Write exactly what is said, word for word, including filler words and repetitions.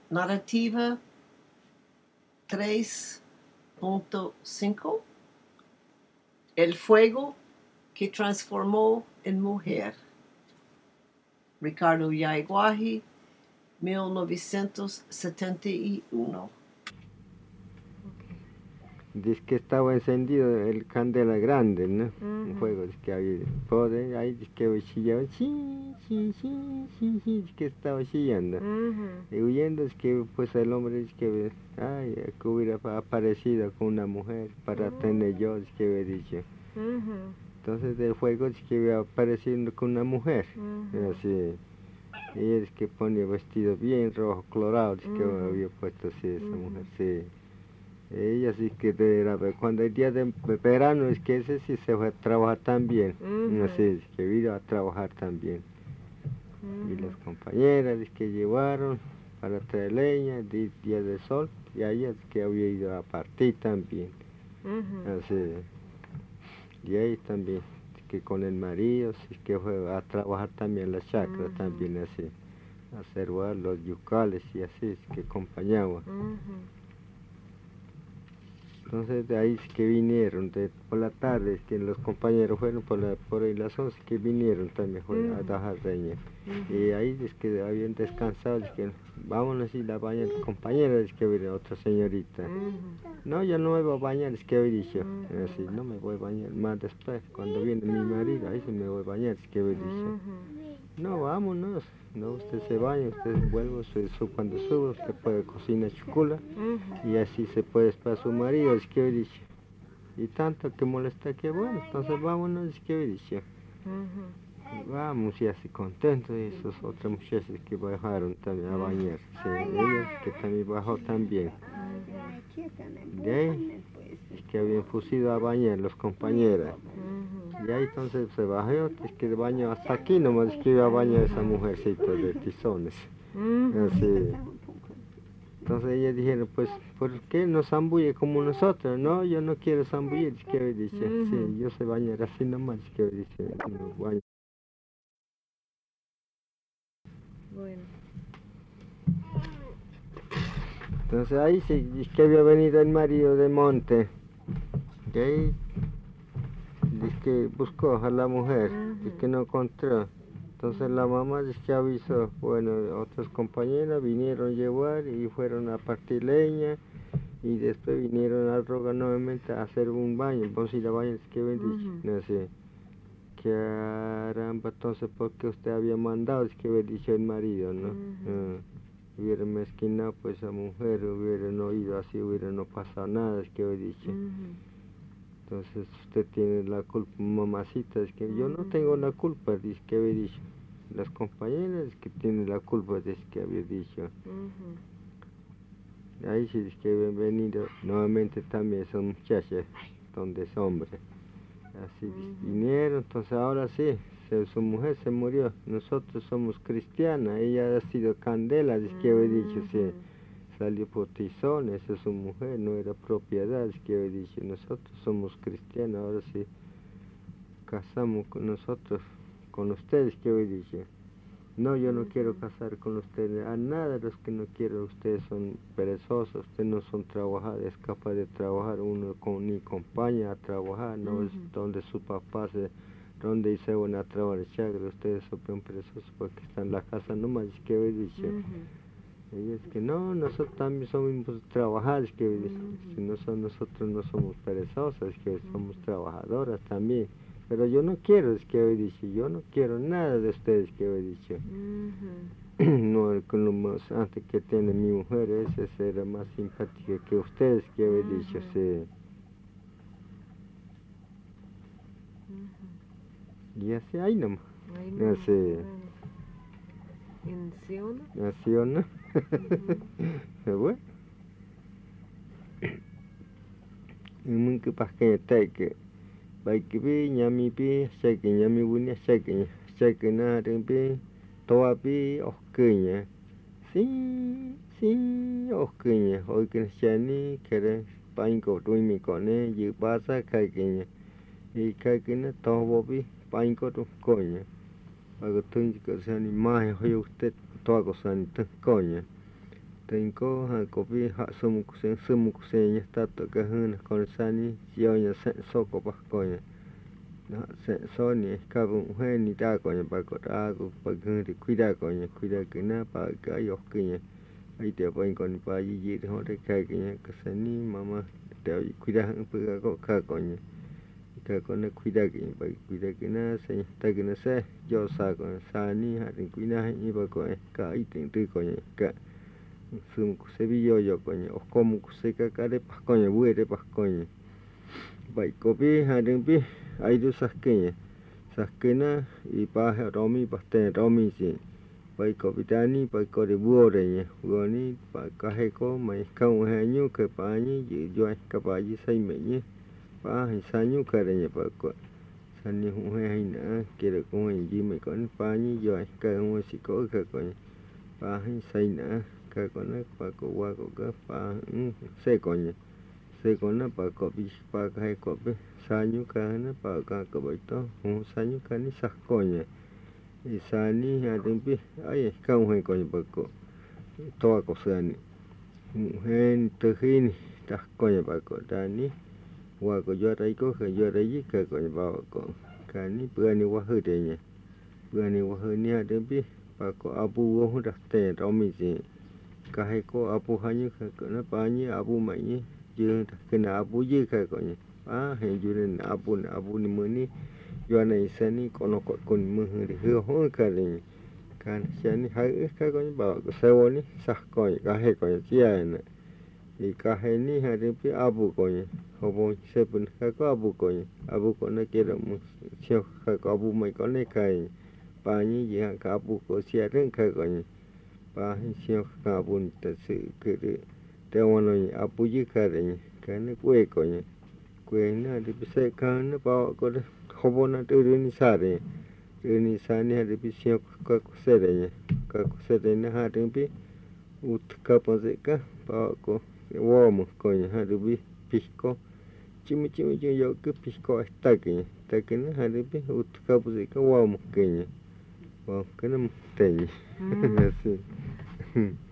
Narrativa tres punto cinco. El fuego que transformó en mujer. Ricardo Yaiguaji, mil novecientos setenta y uno. Dice que estaba encendido el candela grande, ¿no? Ujú. Un fuego, dice que había poder, ahí dice que chillaba, sí, sí, sí, sí, sí, dice que estaba chillando. Ujú. Y huyendo es que pues el hombre dice que, ay, que hubiera aparecido con una mujer para tener yo, dice que había dicho. Ujú. Entonces del fuego dice que había aparecido con una mujer, Ujú. así. Y ella dice que ponía vestido bien rojo, colorado, dice que Ujú. había puesto así esa Ujú. mujer, sí. Ella sí que era, cuando el día de verano es que ese sí se fue a trabajar también, Ujú. así es que vino a trabajar también. Y Ujú. las compañeras es que llevaron para traer leña, di- día de sol, y ella es que había ido a partir también, Ujú. así. Y ahí también, es que con el marido, sí que fue a trabajar también la chacra, Ujú. también así, a hacer los yucales y así, es que acompañaba. Ujú. Entonces de ahí sí que vinieron, de, por la tarde, es que los compañeros fueron por, la, por ahí las once que vinieron también fue a Ujú. dejar leña. Ujú. Y ahí es que habían descansado, es que vámonos y la bañan, compañera, es que viene otra señorita. Ujú. No, yo no me voy a bañar, es que había dicho, Ujú. así, no me voy a bañar, más después, cuando viene mi marido, ahí sí me voy a bañar, es que había dicho. Ujú. No, vámonos, no, usted se baña, usted vuelve, su, su- cuando sube, usted puede cocinar chucula, Ujú. y así se puede para su marido, es que había dicho. Y tanto que molesta que bueno, entonces vámonos, es que había dicho. Ujú. Y vamos, y así contentos, y esos otros muchachos que bajaron también a bañar, sí, ellos que también bajó también. De ahí, es que habían fusido a bañar los compañeros. Ujú. Y ahí entonces se bajó, es que el baño hasta aquí nomás, es que iba a bañar esa mujercita de tizones. Ujú. Así. Entonces ellos dijeron, pues, ¿por qué no zambulle como nosotros? No, yo no quiero zambullir, es que dice, Ujú. sí, yo sé bañar así nomás, es que dice, no, baño. Bueno. Entonces ahí sí, es que había venido el marido de Monte, de ahí, dice que buscó a la mujer, y Ujú. que no encontró. Entonces la mamá dice que avisó, bueno, otras compañeras vinieron a llevar y fueron a partir leña, y después vinieron a rogar nuevamente a hacer un baño, vamos a ir a baño, es que bendice, Ujú. no sé. Caramba, entonces, ¿por qué usted había mandado? Es que había dicho el marido, ¿no? Ujú. Ah, hubiera mezquinado pues a mujer, hubieran oído así, hubiera no pasado nada, es que había dicho. Ujú. Entonces, usted tiene la culpa, mamacita, es que yo no tengo la culpa, dice que había dicho. Las compañeras es que tienen la culpa, es que había dicho. Ujú. Ahí sí es que habían venido, nuevamente también son muchachas, donde es hombre. Así Ujú. vinieron, entonces ahora sí, se- su mujer se murió. Nosotros somos cristianas, ella ha sido candela, es que había dicho, sí, Ujú. salió por tizones, es su mujer, no era propiedad, es que había dicho, nosotros somos cristianos, ahora sí, casamos con nosotros, con ustedes, que había dicho. No, yo no Ujú. quiero casar con ustedes, a nada los que no quiero, ustedes son perezosos, ustedes no son trabajadores, es capaz de trabajar, uno con, ni acompaña a trabajar, no es Ujú. donde su papá se, donde se van a trabajar, chagre, ustedes son bien perezosos porque están en la casa nomás, es que había dicho. Ujú. Y es que no, nosotros también somos trabajadores, que había dicho, Ujú. si no son nosotros no somos perezosos, es que somos Ujú. trabajadoras también. Pero yo no quiero, es que había dicho, yo no quiero nada de ustedes, que había dicho. Ujú. No, con lo más antes que tiene mi mujer, esa será más simpática que ustedes, que había dicho, Ujú. sí. Ujú. Y así ahí nomás, Ahí no, así, bueno. ¿En o no? así o no. Ujú. Bueno, y muy que para que te que, para que vi, ñami pi, sé que ñami buena, sé que, sé que nada, pi, toda pi, osqueña. Sí, sí, osqueña, hoy que se ni, que era, pain ko tui mi con él, y pasa que que y cái cái nó to vô bi pain có trong coña aga tun que se ni mai hoy usted to cosa ni tan coña tengo ha copi ha sumu kusen sumu kusen ya tato ka huna con sani yo ya sen soko pa konya na sen so ni ka bu he ni ta konya pa ko ta ko pa gun ri kuida konya kuida kena pa ka yo kenya ai te pa kon pa yi yi ho te ka kenya ka sani mama te kuida pa ko ka konya ka kona kuida kenya pa kuida kena se ta kena se yo sa ko sani ha ri kuida ni pa ko ka ai te tu konya ka sum se vi yo yo coño o como se ka ka de pa coño bue de pa coño bai ko pi ha de pi ai du sa ke sa ke na i pa ha romi pa te romi si bai ko pi tani bai ko de buo de ye buo ni pa ka he ko mai ka un he nyu ke pa ni ji yo ka pa ji sai me ni pa hi sa nyu ka de ye pa ko sa ni hu he na ke de ko ji me ko pa ni yo ka un si ko ka ko pa hi sai na ka kona pa ko wa ko ka pa se konya se kona pa ko bi pa ka he ko be sa nyu ka na pa ka ko ba to hu sa nyu ka ni sa konya i sa ni ha de pi ai ka un he konya pa ko to ko sa ni hen te hin ta konya pa ko ta ni wa ko yo dai ko ka yo dai ka konya pa ko ka ni pa ni wa hu de nya pa ni wa hu ni ha de pi pa ko abu wo hu da te ro mi si ka he ko apu hanyu ka ko na pa ni apu mai ni je ke na apu je ka ko ni a he ju ne apu na apu ni mu ni yo na isa ni ko no ko kun mu ri ho ho ka ni kan se ni ha ka ko ni ba ko se wo ni sa ko ni ka he ko ni ji ya na i ka he ni ha ri pi apu ko ni ho bo se pun ka ko apu ko ni apu ko na ke ro mu se ka ko apu mai ko ne kai pa ni ji ha ka apu ko sia ren ka ko ni pa hi sio ka bun ta se ke de te wono ni apu ji ka de ni ka ne kwe ko ni kwe na de se ka na pa ko de ho bo na de ni sa de de ni sa ni ha de pi sio ka ko se de ni ka ko se de na ha de pi ut ka pa se ka pa ko wo mo ko ni ha de pi pisco chimi chimi yo ke pisco esta ke ta ke na ha de pi ut ka pa se ka wo mo ke ni wa ke na te ni así